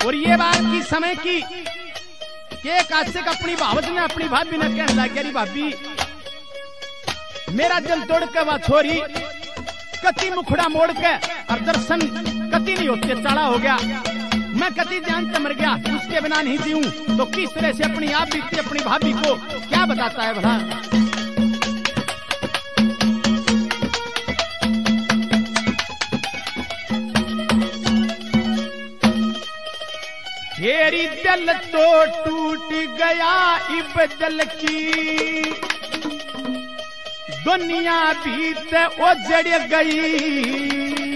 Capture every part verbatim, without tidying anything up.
और ये बात की समय की के काशिक अपनी भावत ने अपनी भाभी ने कहने लगी, अरे भाभी मेरा दिल तोड़ के वह छोरी कति मुखड़ा मोड़ के और दर्शन कति नहीं होते चढ़ा हो गया, मैं कति जान से मर गया, उसके बिना नहीं जीऊं। तो किस तरह से अपनी आप बीतती अपनी भाभी को क्या बताता है भला। तेरी दिल तो टूट गया इब दिल की दुनिया भी ते उजड़ गई,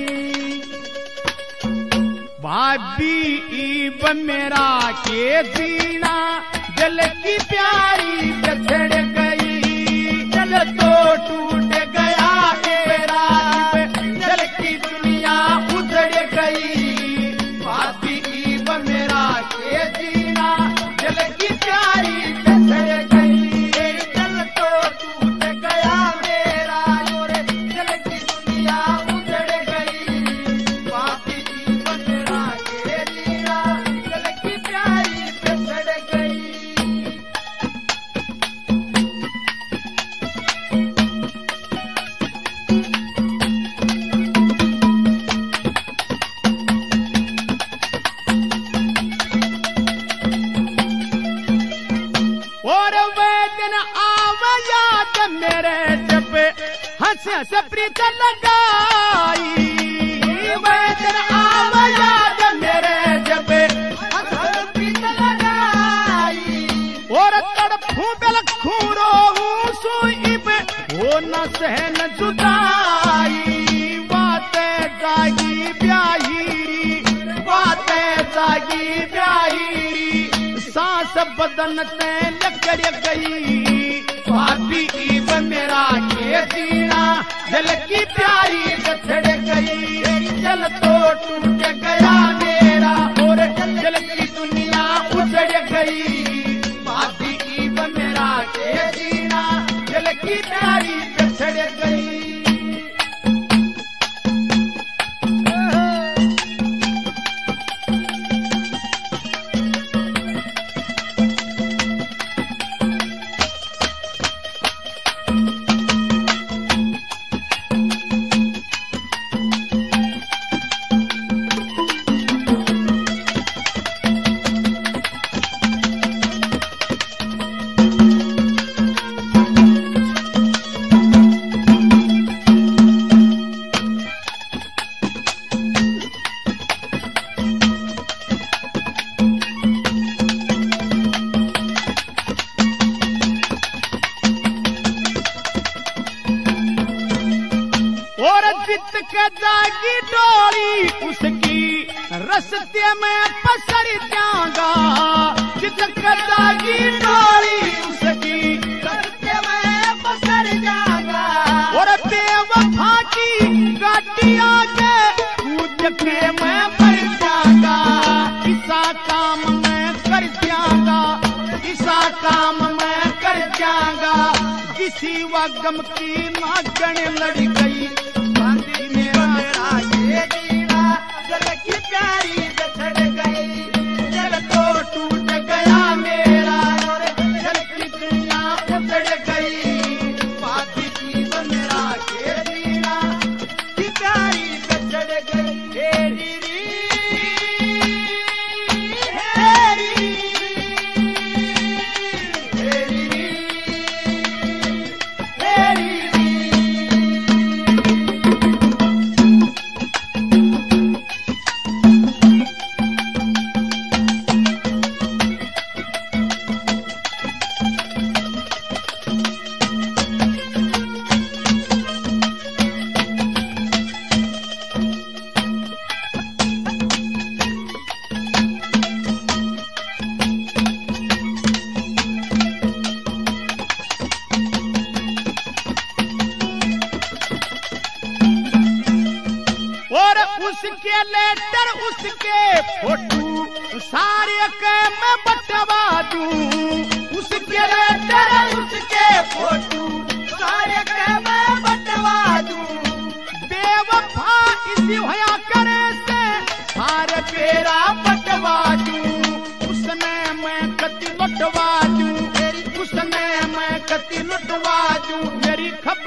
भाभी इब मेरा के जीना दिल की प्यारी बिछड़ गई, दिल तो टूट गया मेरा इब दिल की दुनिया उजड़ गई, भाभी इब मेरा के जीना दिल की प्यारी बिछड़ गई, दिल तो टूट गया मेरा और दिल की दुनिया उजड़ गई, भाभी इब मेरा के जीना दिल की प्यारी बिछड़ गई। और वे दिन आवा याद मेरे जब हंस हंस प्रीत लगाई, वे दिन आवा याद मेरे जब हंस हंस प्रीत लगाई, और तड़फूं बिलखूं रोऊं सुइब हो न सहन जुदाई, बातें जागी ब्याही बातें जागी ब्याही, सांस बदन ते लकड़ गई, भाभी इब मेरा के जीना दिल की प्यारी बिछड़ गई, दिल तो टूट गया मेरा और दिल की दुनिया उजड़ गई, भाभी इब मेरा के जीना दिल की प्यारी बिछड़ गई। जित के जागी डोली उसकी रस्ते में पसर जाऊंगा, जित के जागी डोली उसकी रस्ते में पसर जाऊंगा, और बेवफा की गाड़ी आगे कूद के मैं मर जाऊंगा, इसा काम मैं कर जाऊंगा, इसा काम मैं कर जाऊंगा, किसी व गम की नागण लड़ गई, दिल की प्यारी बिछड़ गई, दिल तो टूट गया मेरा और दिल की दुनिया उजड़ गई, भाभी इब मेरा के जीना की प्यारी बिछड़ गई। हेरी हेरी हेरी हेरी उसके लेटर उसके फोटो सारे के मैं बटवा दूं, उसके लेटर उसके फोटो सारे के मैं बटवा दूं, बेवफा इसी होया करे से सारे पेरा बटवा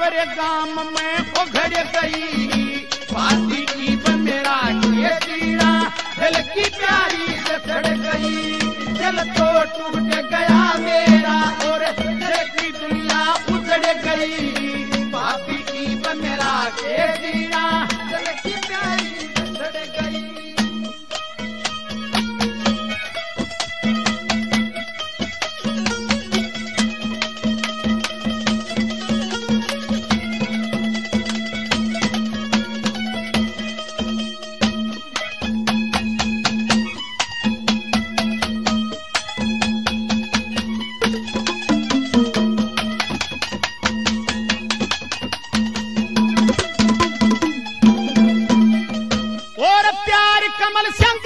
खबर गाम में उघड़ गई, बाती ईब मेरा के सीना दिल की प्यारी से चढ़ गई। दिल तो टूट गया मेरा और दिल की दुनिया उजड़ गई, बाती ईब मेरा के सीना दिल की प्यारी से चढ़ गई। कमल संग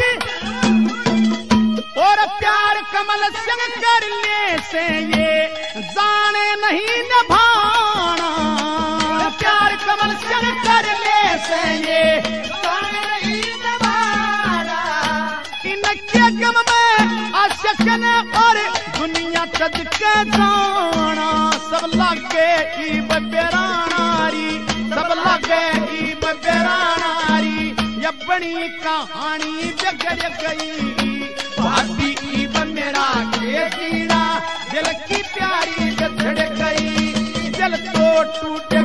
और प्यार कमल संग करने से ये जाने नहीं निभाना, प्यार कमल संग करने से ये जाने नहीं निभाना। इनके गम में आशिकन और दुनिया कद के जाना, सब लगे ईब बेरानारी, सब लगे ईब बेरानारी। ये बड़ी कहानी बिगड़ गई, बाती ईब मेरा के सीना दिल की प्यारी बिछड़ गई। दिल तो टूट